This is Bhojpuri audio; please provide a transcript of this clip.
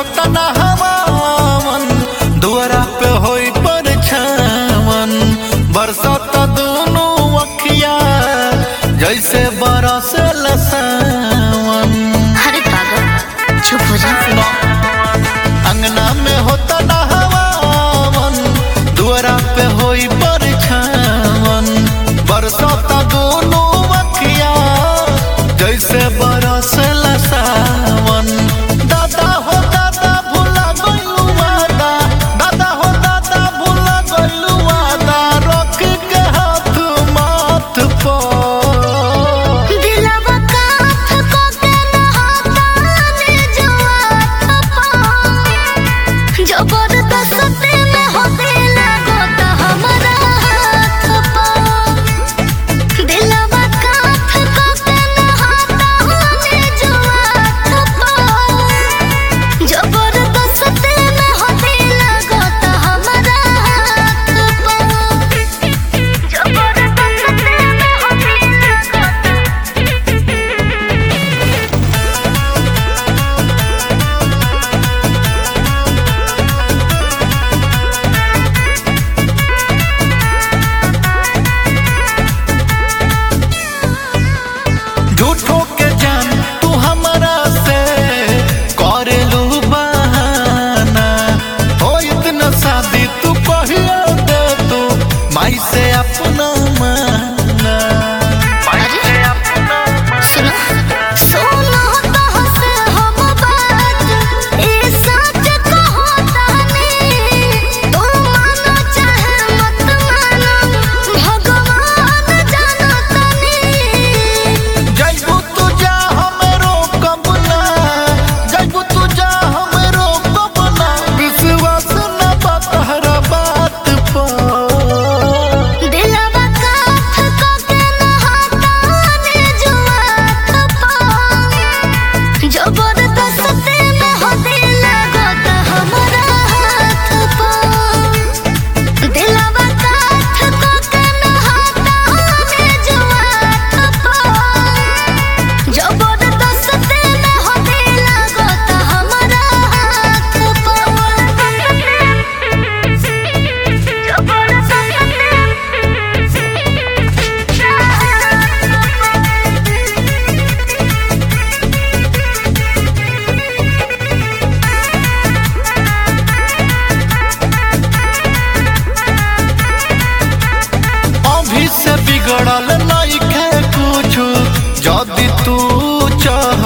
होता ना हवावन, दुआरा पे होई परछावन। बरसात दोनों अखिया जैसे बरसल सावन। अरे पागल चुप हो जा। अंगना में होता ना हवावन, दुआरा पे होई परछावन। बरसात दोनों अखिया जैसे बरसल सावन। दादा हो दादा भुला गइलू वादा, दादा हो दादा भुला गइलू वादा। रख के हाथ माथ पर दिलवा काठ को के नहाता ने जुआत पा। जबरदस्ती में हो दिल गोता हमारा हाथ पा। दिलवा काठ को के नहाता ने जुआत पा। जबरदस्ती में हो दिल गोता हमारा हाथ पा। जबरदस्ती में हो दिल गोता। झूठो के जान तू हमरा से करेलू बहाना। हो इतना शादी तू कहिया दे तू माई से अपना माना। माई से अपना सुनो सुनो तो हंसे हम बात, ये सच कहो तानी। तुम मानो चाहे मत मानो, भगवान जानो तानी। जैबू तू जा हमरो कबना, जैबू तू जा हमरो कबना। विश्वास न बा तहरा बात पर। दिलवा काठ को के नहाता ने जुआत पा। जबरदस्ती में हो दिल गोता हमारा हाथ पा। दिलवा काठ को के नहाता ने जुआत पा। जबरदस्ती में हो दिल गोता हमारा हाथ पा। अभी से बिगड़ल नइखे कुछ, जदि तू चाह